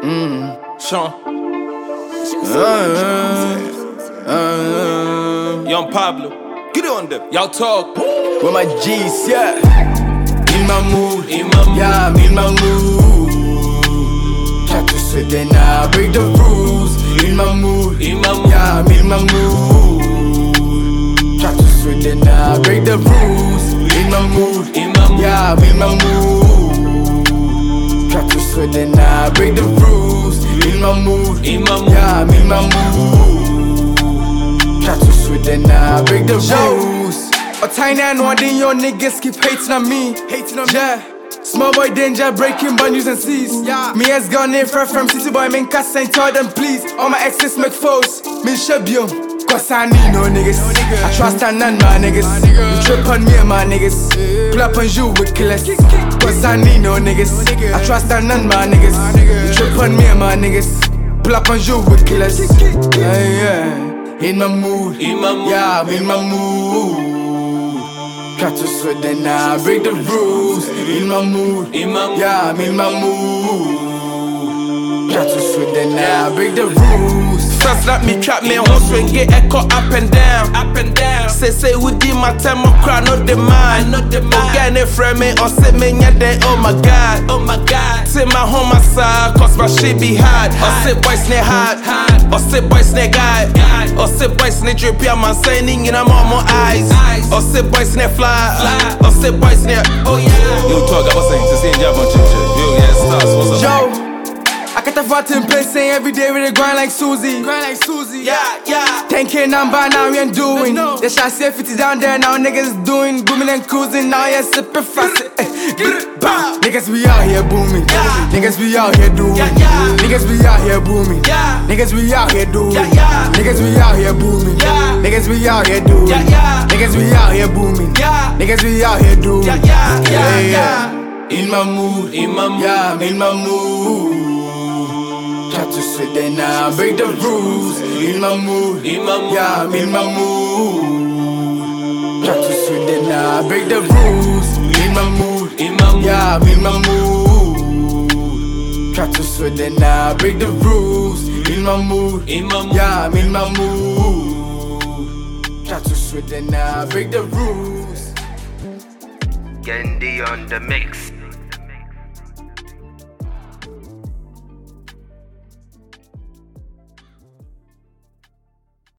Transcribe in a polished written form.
Sean. Young Pablo. Get on them. Y'all talk. With my G's, yeah. In my mood, yeah, I'm in my mood. Try to sweat then I break the rules. In my mood, yeah, I'm in my mood. Try to sweat then I break the rules. In my mood, yeah, I'm in my mood. Try to sweat then I break the rules. In my mood, yeah, I'm in my mood. Try to sweat then I break the rules. A tiny and one day your niggas keep hating on me. Yeah. Small boy danger, breaking boundaries and seas. Me has gone in from city boy, men cast and tell them please. All my exes make foes, me shub you. Cause I need no niggas. I trust and none my niggas. You trip on me and my niggas. Pull up on you with killers. Cause I need no niggas. I trust and none my niggas. You trip on me and my niggas. Pull up on you with killers. Yeah. In my mood, yeah, I'm in my mood. Try to sweat then I break the rules. In my mood, yeah, I'm in my mood. Try to sweat then I break the rules. First let me trap me home swing, get echo up and down. Say who did my time of cry, not the mind. Again it from me, or say me nyade, oh my god. Say my home my side, cause my shit be hard. Or say boys ne hard, or say boys ne guy. Or say boys ne drip, yeah man saying in my more eyes. Or say boys ne fly, or say boys ne, oh yeah. Yo talk, I was saying to see in Java Chicha. Yo, yeah, stars, what's up? Yo, I got a fat in place saying every day we dey grind like Susie. Yeah. 10K number now we ain't doing. They shall say 50 down there now niggas doing booming and cruising now yeah sipping fast. Niggas we out here booming. Niggas we out here doing. Niggas we out here booming. Niggas we out here doing. Niggas we out here booming. Niggas we out here doing. Niggas we out here booming. Niggas we out here doing. Yeah. In my mood, yeah, I'm in my mood. Try to sweat then I break the rules. In my mood, yeah, I'm in my mood. Try to sweat then I break the rules. In my mood, yeah, I'm in my mood. Try to sweat then I break the rules. In my mood, yeah, I'm in my mood. Try to sweat then I break the rules. Gendy on the mix.